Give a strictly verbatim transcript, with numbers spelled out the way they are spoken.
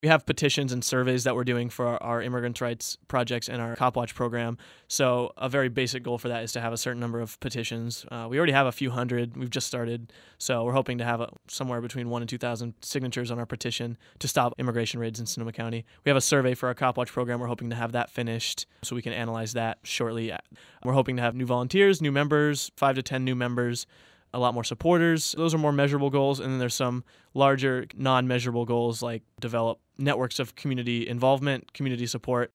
We have petitions and surveys that we're doing for our, our immigrants' rights projects and our Cop Watch program. So a very basic goal for that is to have a certain number of petitions. Uh, we already have a few hundred. We've just started. So we're hoping to have a, somewhere between one and two thousand signatures on our petition to stop immigration raids in Sonoma County. We have a survey for our Cop Watch program. We're hoping to have that finished so we can analyze that shortly. We're hoping to have new volunteers, new members, five to ten new members, a lot more supporters. Those are more measurable goals. And then there's some larger non-measurable goals like develop networks of community involvement, community support,